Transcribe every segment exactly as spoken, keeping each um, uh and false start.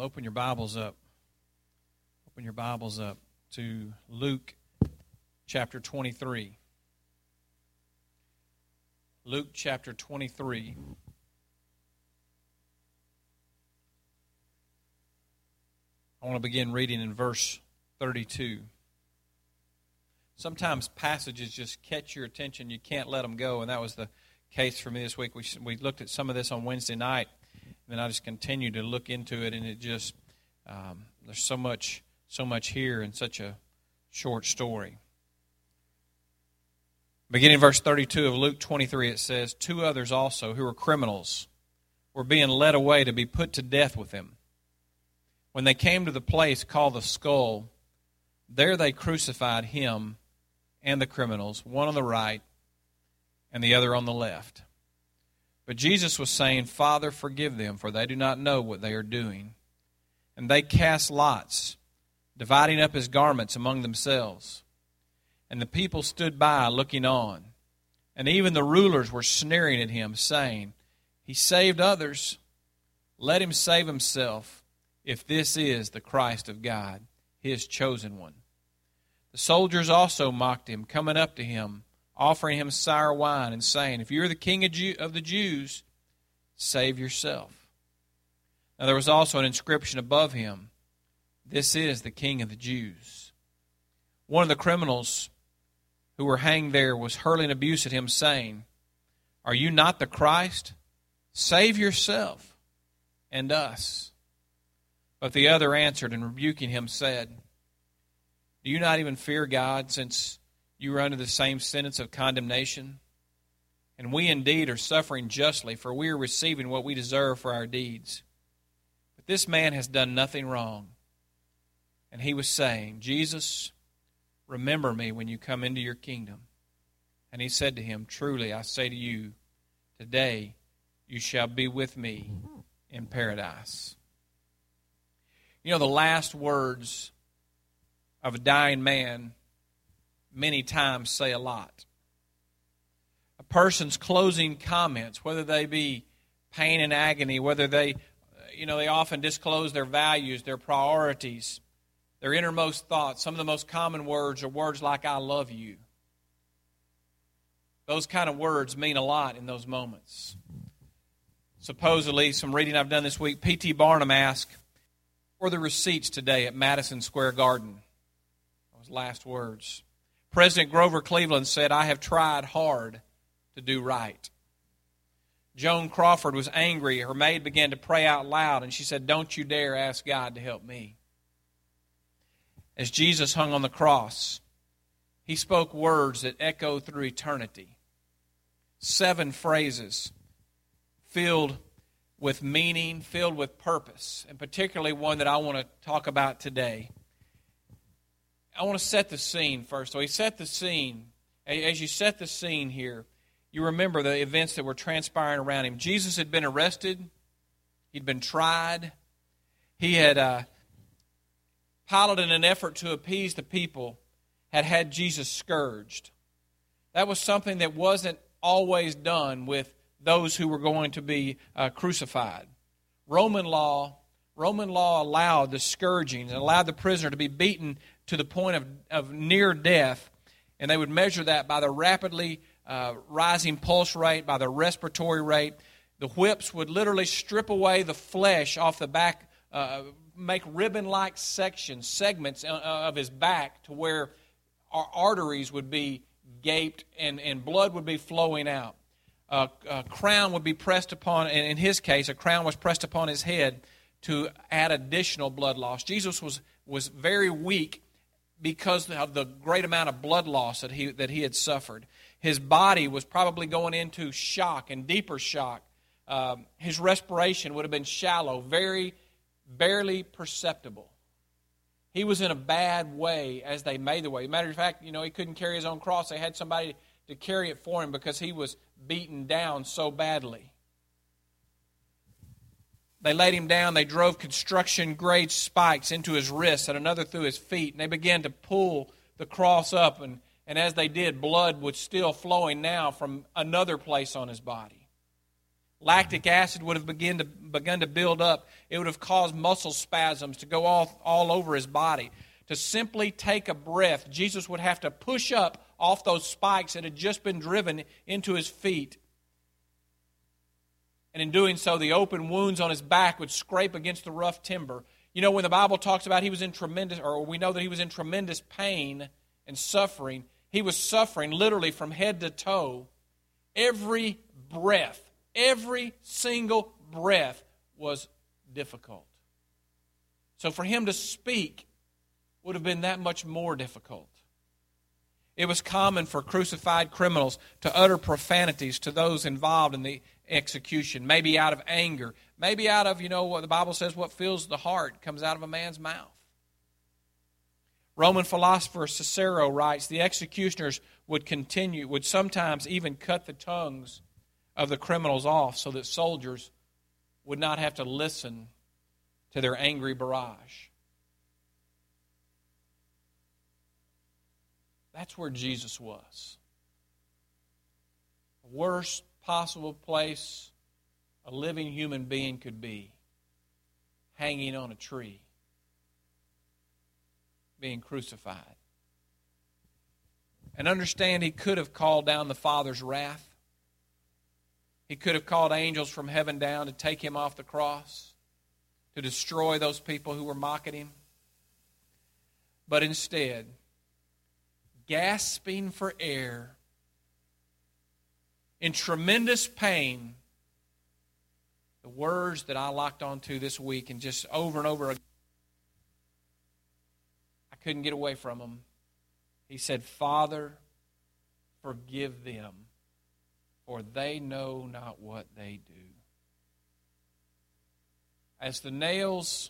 open your Bibles up. Open your Bibles up to Luke chapter twenty-three. Luke chapter twenty-three. I want to begin reading in verse thirty-two. Sometimes passages just catch your attention. You can't let them go, and that was the case for me this week. We we looked at some of this on Wednesday night, and then I just continued to look into it, and it just, um, there's so much, so much here in such a short story. Beginning in verse thirty-two of Luke twenty-three, it says, "Two others also, who were criminals, were being led away to be put to death with him. When they came to the place called the Skull, there they crucified him and the criminals, one on the right and the other on the left. But Jesus was saying, 'Father, forgive them, for they do not know what they are doing.' And they cast lots, dividing up his garments among themselves. And the people stood by, looking on. And even the rulers were sneering at him, saying, 'He saved others. Let him save himself, if this is the Christ of God, his chosen one.' The soldiers also mocked him, coming up to him, offering him sour wine, and saying, 'If you're the king of the Jews, save yourself.' Now there was also an inscription above him, 'This is the King of the Jews.' One of the criminals who were hanged there was hurling abuse at him, saying, 'Are you not the Christ? Save yourself and us.' But the other answered, and rebuking him said, 'Do you not even fear God, since you are under the same sentence of condemnation? And we indeed are suffering justly, for we are receiving what we deserve for our deeds. But this man has done nothing wrong.' And he was saying, 'Jesus, remember me when you come into your kingdom.' And he said to him, 'Truly I say to you, today you shall be with me in paradise.'" You know, the last words of a dying man many times say a lot. A person's closing comments, whether they be pain and agony, whether they, you know, they often disclose their values, their priorities, their innermost thoughts. Some of the most common words are words like, "I love you." Those kind of words mean a lot in those moments. Supposedly, some reading I've done this week, P T Barnum asked, "What were the receipts today at Madison Square Garden?" Those last words. President Grover Cleveland said, "I have tried hard to do right." Joan Crawford was angry. Her maid began to pray out loud, and she said, "Don't you dare ask God to help me." As Jesus hung on the cross, he spoke words that echo through eternity. Seven phrases filled with meaning, filled with purpose, and particularly one that I want to talk about today. I want to set the scene first. So he set the scene. As you set the scene here, you remember the events that were transpiring around him. Jesus had been arrested. He'd been tried. He had, uh, Pilate, in an effort to appease the people, had had Jesus scourged. That was something that wasn't always done with those who were going to be uh, crucified. Roman law, Roman law allowed the scourging and allowed the prisoner to be beaten to the point of, of near death, and they would measure that by the rapidly uh, rising pulse rate, by the respiratory rate. The whips would literally strip away the flesh off the back, uh, make ribbon-like sections, segments of his back to where our arteries would be gaped and, and blood would be flowing out. Uh, a crown would be pressed upon, and in his case, a crown was pressed upon his head to add additional blood loss. Jesus was, was very weak because of the great amount of blood loss that he, that he had suffered. His body was probably going into shock and deeper shock. Um, his respiration would have been shallow, very, barely perceptible. He was in a bad way as they made the way. Matter of fact, you know, he couldn't carry his own cross. They had somebody to carry it for him because he was beaten down so badly. They laid him down. They drove construction-grade spikes into his wrists and another through his feet. And they began to pull the cross up. And, and as they did, blood was still flowing now from another place on his body. lactic acid would have begun to, begun to build up. It would have caused muscle spasms to go all, all over his body. To simply take a breath, Jesus would have to push up off those spikes that had just been driven into his feet. And in doing so, the open wounds on his back would scrape against the rough timber. You know, when the Bible talks about he was in tremendous, or we know that he was in tremendous pain and suffering, he was suffering literally from head to toe. Every breath, every single breath was difficult. So for him to speak would have been that much more difficult. It was common for crucified criminals to utter profanities to those involved in the execution, maybe out of anger, maybe out of, you know, what the Bible says, what fills the heart comes out of a man's mouth. Roman philosopher Cicero writes, the executioners would continue, would sometimes even cut the tongues of the criminals off so that soldiers would not have to listen to their angry barrage. That's where Jesus was. The worst possible place a living human being could be, hanging on a tree, being crucified. And understand, he could have called down the Father's wrath. He could have called angels from heaven down to take him off the cross, to destroy those people who were mocking him. But instead, gasping for air, in tremendous pain, the words that I locked onto this week and just over and over again, I couldn't get away from them. He said, Father, forgive them, for they know not what they do. As the nails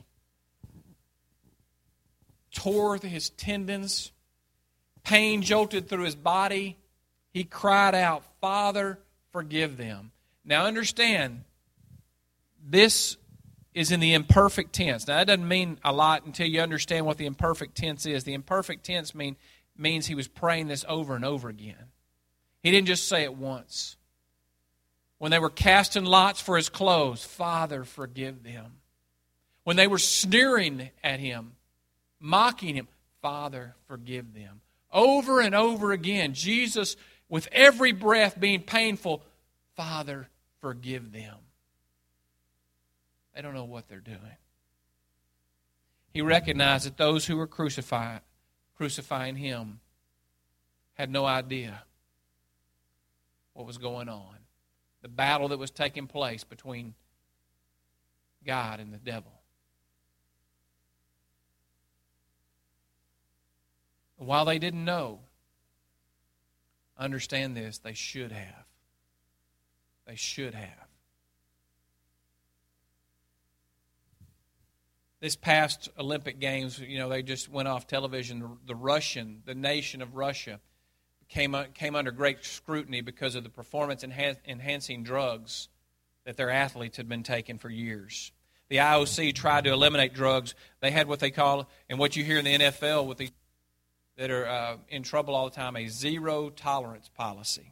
tore his tendons, pain jolted through his body, he cried out, Father, forgive them. Now understand, this is in the imperfect tense. Now that doesn't mean a lot until you understand what the imperfect tense is. The imperfect tense mean, means he was praying this over and over again. He didn't just say it once. When they were casting lots for his clothes, Father, forgive them. When they were sneering at him, mocking him, Father, forgive them. Over and over again, Jesus, with every breath being painful, Father, forgive them. They don't know what they're doing. He recognized that those who were crucified, crucifying him had no idea what was going on. The battle that was taking place between God and the devil. While they didn't know, understand this, they should have. They should have. This past Olympic Games, you know, they just went off television. The Russian, the nation of Russia, came came under great scrutiny because of the performance-enhancing drugs that their athletes had been taking for years. The I O C tried to eliminate drugs. They had what they call, and what you hear in the N F L with the that are uh, in trouble all the time, a zero tolerance policy.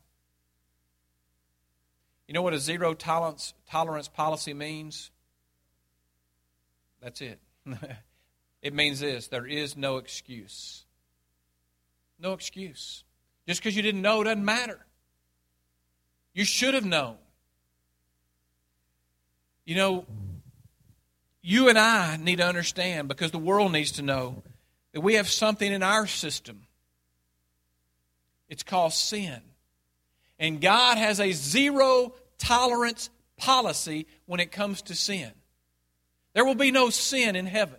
You know what a zero tolerance tolerance policy means? That's it. It means this: there is no excuse. No excuse. Just because you didn't know doesn't matter. You should have known. You know, you and I need to understand, because the world needs to know, that we have something in our system. It's called sin. And God has a zero tolerance policy when it comes to sin. There will be no sin in heaven.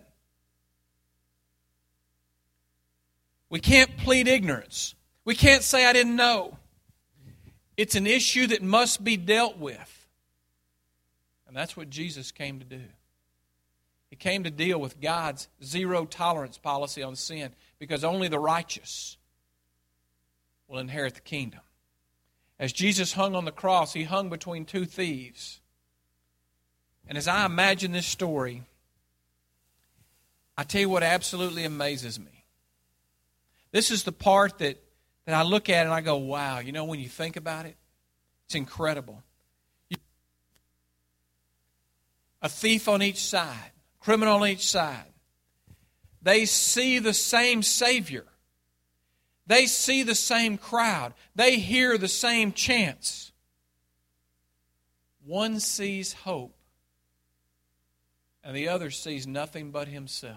We can't plead ignorance. We can't say, I didn't know. It's an issue that must be dealt with. And that's what Jesus came to do. He came to deal with God's zero tolerance policy on sin, because only the righteous will inherit the kingdom. As Jesus hung on the cross, he hung between two thieves. And as I imagine this story, I tell you what absolutely amazes me. This is the part that, that I look at and I go, wow, you know, when you think about it, it's incredible. You, a thief on each side, criminal on each side. They see the same Savior. They see the same crowd. They hear the same chants. One sees hope, and the other sees nothing but himself.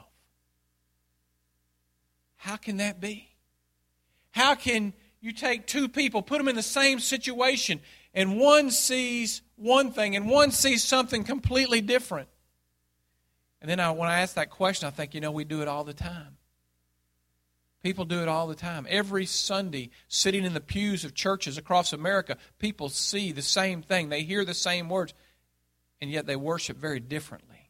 How can that be? How can you take two people, put them in the same situation, and one sees one thing and one sees something completely different? And then I, when I ask that question, I think, you know, we do it all the time. People do it all the time. Every Sunday, sitting in the pews of churches across America, people see the same thing. They hear the same words, and yet they worship very differently.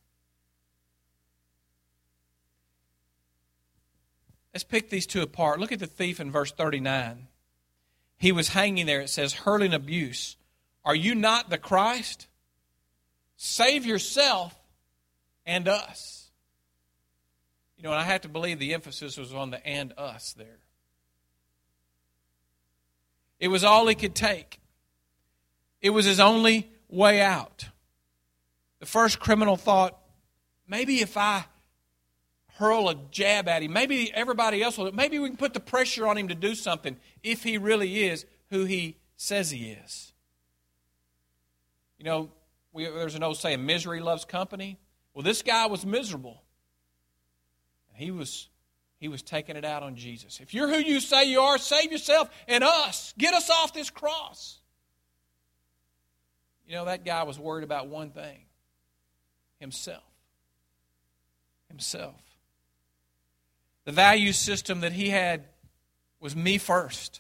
Let's pick these two apart. Look at the thief in verse thirty-nine. He was hanging there, it says, hurling abuse. Are you not the Christ? Save yourself and us. You know, and I have to believe the emphasis was on the and us there. It was all he could take. It was his only way out. The first criminal thought, maybe if I hurl a jab at him, maybe everybody else will, maybe we can put the pressure on him to do something if he really is who he says he is. You know, we, there's an old saying, misery loves company. Well, this guy was miserable. He was, he was taking it out on Jesus. If you're who you say you are, save yourself and us. Get us off this cross. You know, that guy was worried about one thing. Himself. Himself. The value system that he had was me first.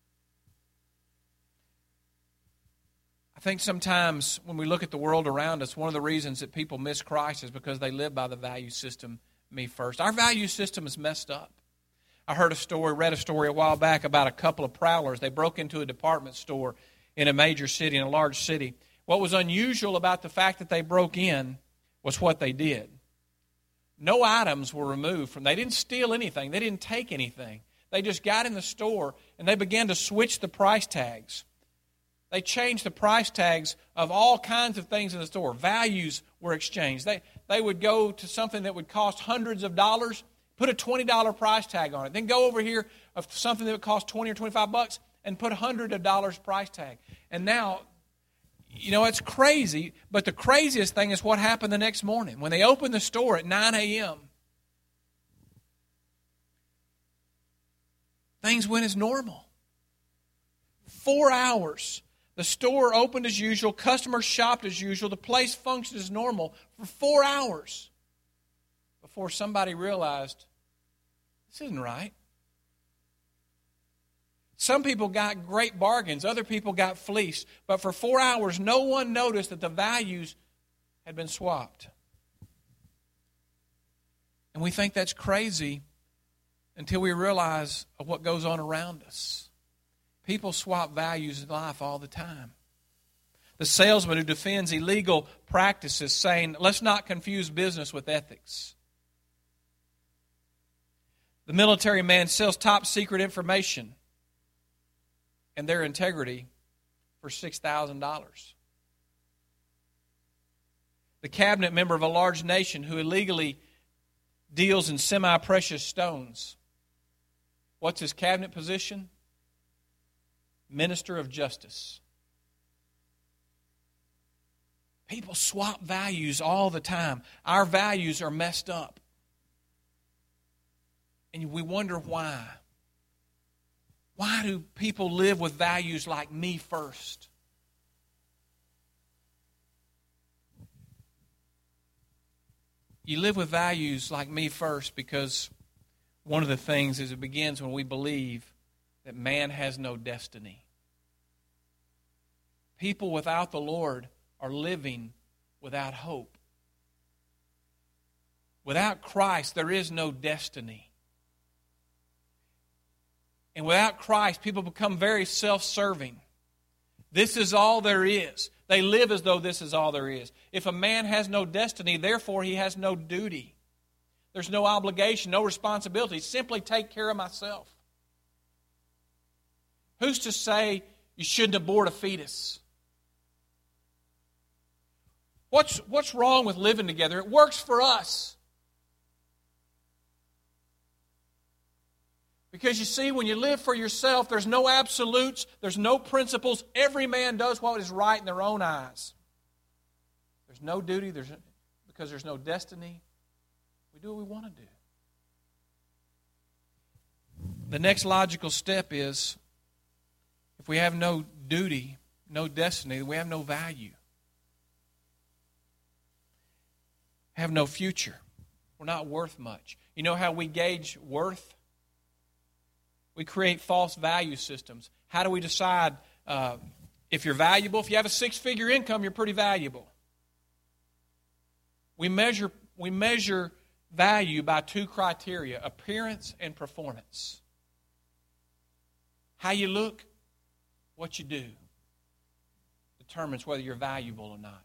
I think sometimes when we look at the world around us, one of the reasons that people miss Christ is because they live by the value system, me first. Our value system is messed up. I heard a story, read a story a while back about a couple of prowlers. They broke into a department store in a major city, in a large city. What was unusual about the fact that they broke in was what they did. No items were removed from. They didn't steal anything. They didn't take anything. They just got in the store and they began to switch the price tags. They changed the price tags of all kinds of things in the store. Values were exchanged. They they would go to something that would cost hundreds of dollars, put a twenty dollars price tag on it. Then go over here of something that would cost twenty or twenty-five bucks and put a hundred of dollars price tag. And now, you know, it's crazy, but the craziest thing is what happened the next morning. When they opened the store at nine a.m., things went as normal. Four hours. The store opened as usual. Customers shopped as usual. The place functioned as normal for four hours before somebody realized, this isn't right. Some people got great bargains. Other people got fleeced. But for four hours, no one noticed that the values had been swapped. And we think that's crazy until we realize of what goes on around us. People swap values in life all the time. The salesman who defends illegal practices saying, let's not confuse business with ethics. The military man sells top secret information and their integrity for six thousand dollars. The cabinet member of a large nation who illegally deals in semi-precious stones. What's his cabinet position? Minister of Justice. People swap values all the time. Our values are messed up. And we wonder why. Why do people live with values like me first? You live with values like me first because one of the things is it begins when we believe that man has no destiny. People without the Lord are living without hope. Without Christ, there is no destiny. And without Christ, people become very self-serving. This is all there is. They live as though this is all there is. If a man has no destiny, therefore he has no duty. There's no obligation, no responsibility. Simply take care of myself. Who's to say you shouldn't abort a fetus? What's, what's wrong with living together? It works for us. Because you see, when you live for yourself, there's no absolutes, there's no principles. Every man does what is right in their own eyes. There's no duty, there's, because there's no destiny. We do what we want to do. The next logical step is, if we have no duty, no destiny, we have no value. Have no future. We're not worth much. You know how we gauge worth? We create false value systems. How do we decide uh, if you're valuable? If you have a six-figure income, you're pretty valuable. We measure, we measure value by two criteria, appearance and performance. How you look, what you do, determines whether you're valuable or not.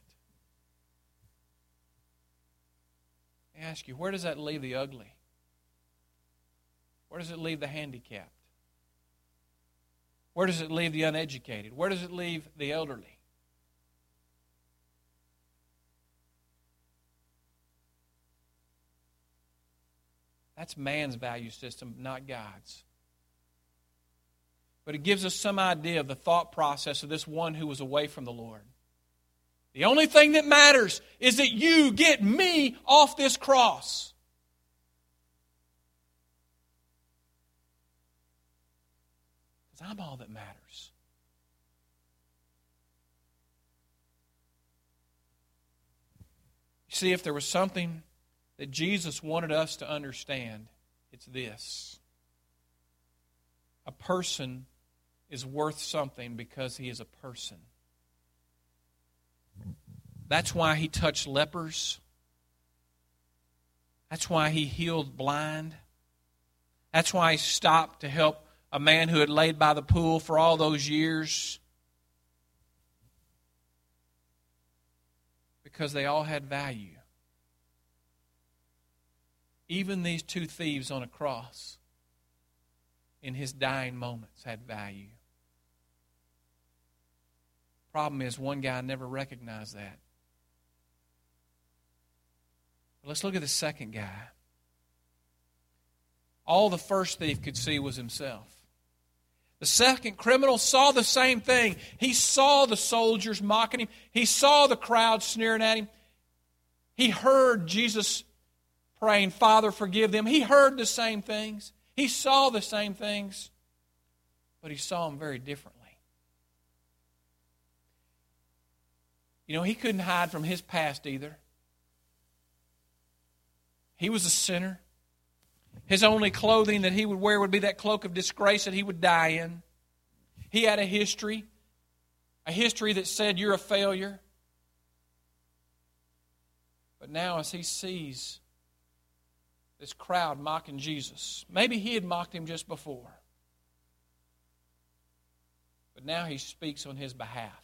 I ask you, where does that leave the ugly? Where does it leave the handicapped? Where does it leave the uneducated? Where does it leave the elderly? That's man's value system, not God's. But it gives us some idea of the thought process of this one who was away from the Lord. The only thing that matters is that you get me off this cross. Because I'm all that matters. You see, if there was something that Jesus wanted us to understand, it's this. A person is worth something because he is a person. That's why he touched lepers. That's why he healed blind. That's why he stopped to help a man who had laid by the pool for all those years. Because they all had value. Even these two thieves on a cross, in his dying moments, had value. Problem is, one guy never recognized that. But let's look at the second guy. All the first thief could see was himself. The second criminal saw the same thing. He saw the soldiers mocking him. He saw the crowd sneering at him. He heard Jesus praying, Father, forgive them. He heard the same things. He saw the same things. But he saw them very differently. You know, he couldn't hide from his past either. He was a sinner. His only clothing that he would wear would be that cloak of disgrace that he would die in. He had a history, a history that said you're a failure. But now as he sees this crowd mocking Jesus, maybe he had mocked him just before, but now he speaks on his behalf.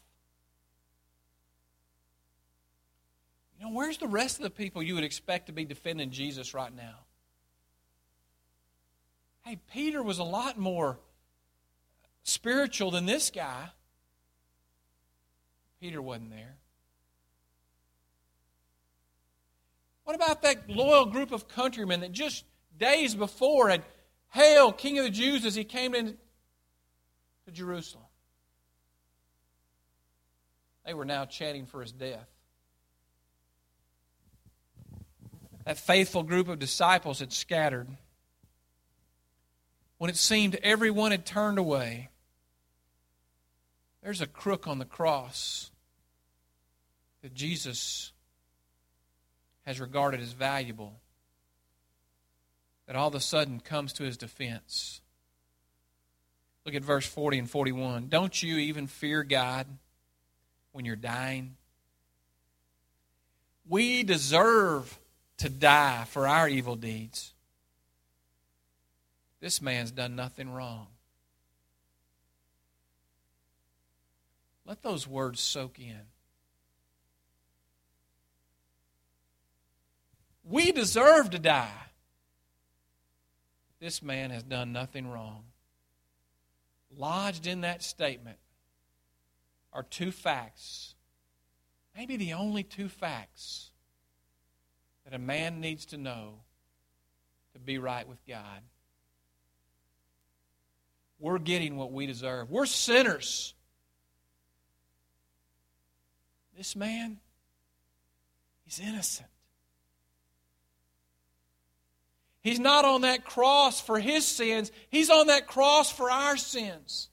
You know, where's the rest of the people you would expect to be defending Jesus right now? Hey, Peter was a lot more spiritual than this guy. Peter wasn't there. What about that loyal group of countrymen that just days before had hailed King of the Jews as he came into Jerusalem? They were now chanting for his death. That faithful group of disciples had scattered. When it seemed everyone had turned away, there's a crook on the cross that Jesus has regarded as valuable, that all of a sudden comes to his defense. Look at verse forty and forty-one. Don't you even fear God when you're dying? We deserve to die for our evil deeds. This man's done nothing wrong. Let those words soak in. We deserve to die. This man has done nothing wrong. Lodged in that statement are two facts maybe the only two facts that a man needs to know to be right with God. We're getting what we deserve. We're sinners. This man, he's innocent. He's not on that cross for his sins. He's on that cross for our sins.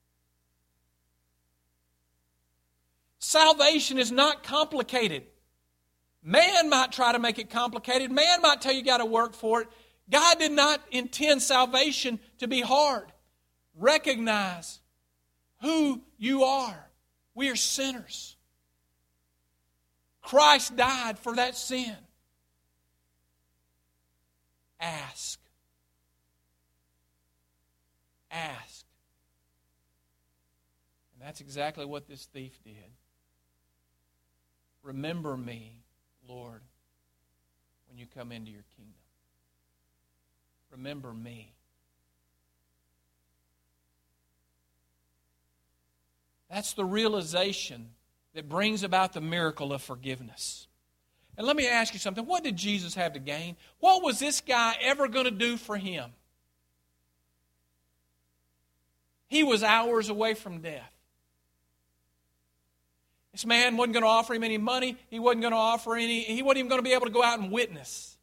Salvation is not complicated. Man might try to make it complicated. Man might tell you you got to work for it. God did not intend salvation to be hard. Recognize who you are. We are sinners. Christ died for that sin. Ask. Ask. And that's exactly what this thief did. Remember me, Lord, when you come into your kingdom. Remember me. That's the realization that brings about the miracle of forgiveness. And let me ask you something. What did Jesus have to gain? What was this guy ever going to do for him? He was hours away from death. This man wasn't going to offer him any money. He wasn't going to offer any, he wasn't even going to be able to go out and witness.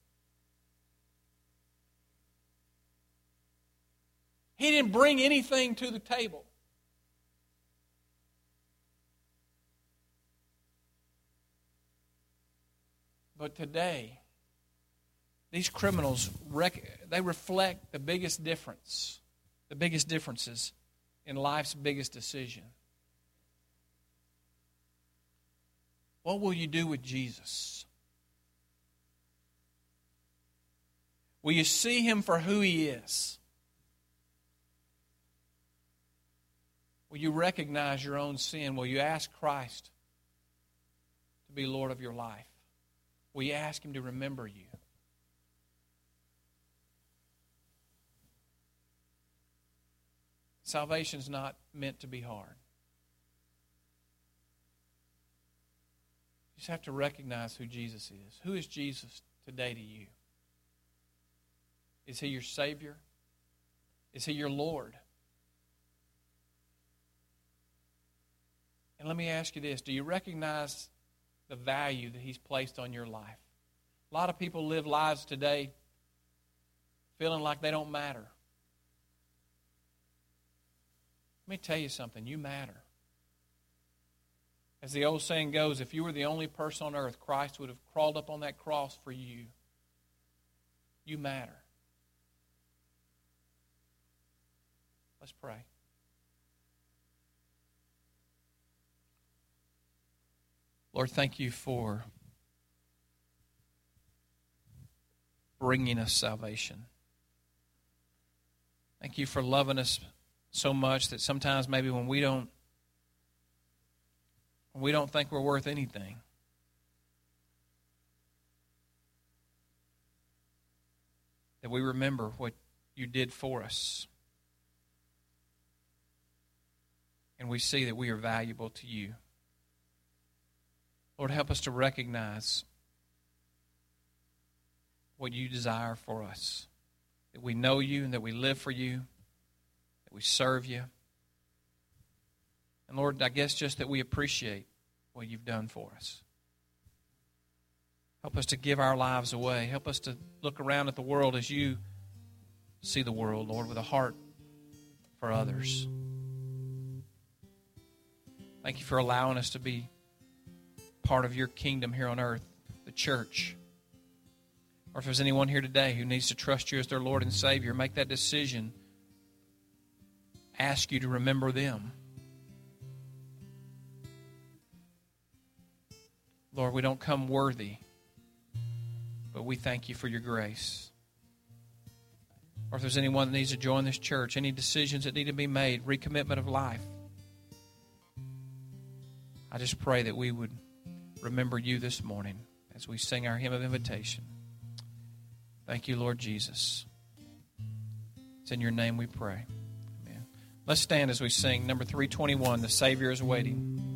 He didn't bring anything to the table. But today, these criminals, rec- they reflect the biggest difference, the biggest differences in life's biggest decision. What will you do with Jesus? Will you see him for who he is? Will you recognize your own sin? Will you ask Christ to be Lord of your life? Will you ask him to remember you? Salvation is not meant to be hard. You just have to recognize who Jesus is. Who is Jesus today to you? Is he your Savior? Is he your Lord? And let me ask you this. Do you recognize the value that he's placed on your life? A lot of people live lives today feeling like they don't matter. Let me tell you something. You matter. As the old saying goes, if you were the only person on earth, Christ would have crawled up on that cross for you. You matter. Let's pray. Lord, thank you for bringing us salvation. Thank you for loving us so much that sometimes maybe when we don't when we don't think we're worth anything, that we remember what you did for us. And we see that we are valuable to you. Lord, help us to recognize what you desire for us. That we know you and that we live for you. That we serve you. And Lord, I guess just that we appreciate what you've done for us. Help us to give our lives away. Help us to look around at the world as you see the world, Lord, with a heart for others. Thank you for allowing us to be part of your kingdom here on earth, the church. Or if there's anyone here today who needs to trust you as their Lord and Savior, make that decision. Ask you to remember them. Lord, we don't come worthy, but we thank you for your grace. Or if there's anyone that needs to join this church, any decisions that need to be made, recommitment of life, I just pray that we would remember you this morning as we sing our hymn of invitation. Thank you, Lord Jesus. It's in your name we pray. Amen. Let's stand as we sing number three twenty-one, The Savior is Waiting.